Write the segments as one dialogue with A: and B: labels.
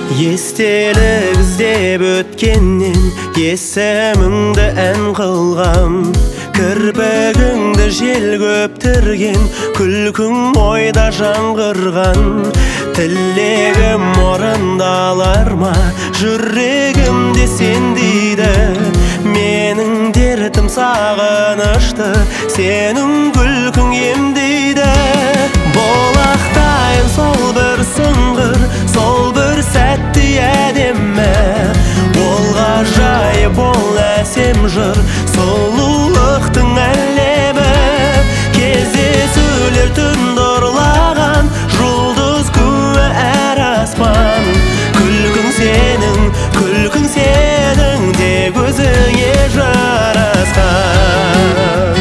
A: Естелік іздеп өткеннен есіміңді ән қылғам. Кірпігіңді жел көптірген, күлкің ойда жаңғырған. Тілегім орындалар ма, жүрегімде сен дейді. Менің дертім сағынышты, сенің күлкің емдейді. Болақтайын сол бір сыңғыр, сол бір сәтті әдемі. Ол ғажайып, ол әсем жыр, сұлулықтың әлемі. Кездесулер түнді ұрлаған, жұлдыз күні әр аспан. Күлкің сенің, тек өзіңе жарасқан.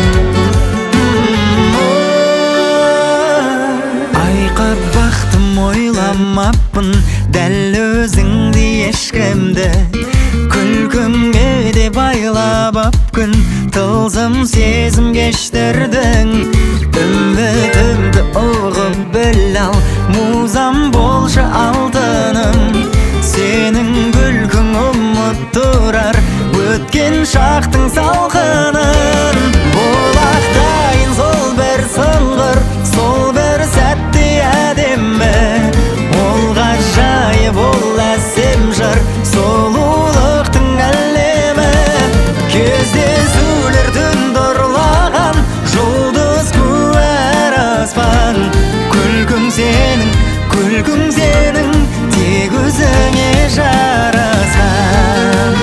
B: Айқап бақтым, ойламаппын дәл өзіңді ешкімді. Күлкіңе де байлап ап күн, тылсым сезім кештірдің. Үмітімді ұғып біл ал, музам болшы алтыным. Сенің күлкің ұмыт тұрар өткен шақтың салқынын. Болақтайын сол бір сыңғыр, сол бір сәтті әдемі. Ол ғажайып, ол әсем жыр, сұлулықтың әлемі. Кездесулер түнді ұрлаған, жұлдыз күні әр аспан. Күлкің сенің, тек өзіңе жарасқан.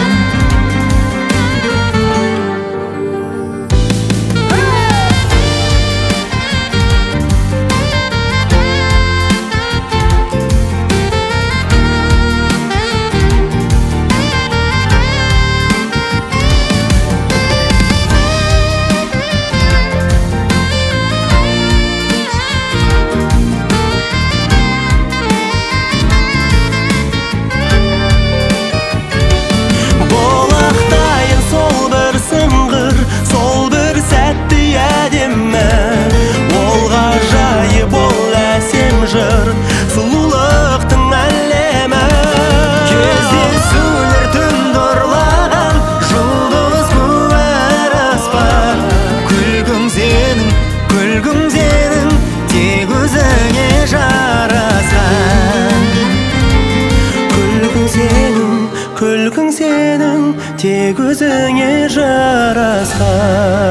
A: Сұлулықтың әлемі.
B: Кездесулер түнді ұрлаған, жұлдыз күні әр аспан. Күлкің сенің, тек өзіңе жарасқан.
A: Күлкің сенің, тек өзіңе жарасқан.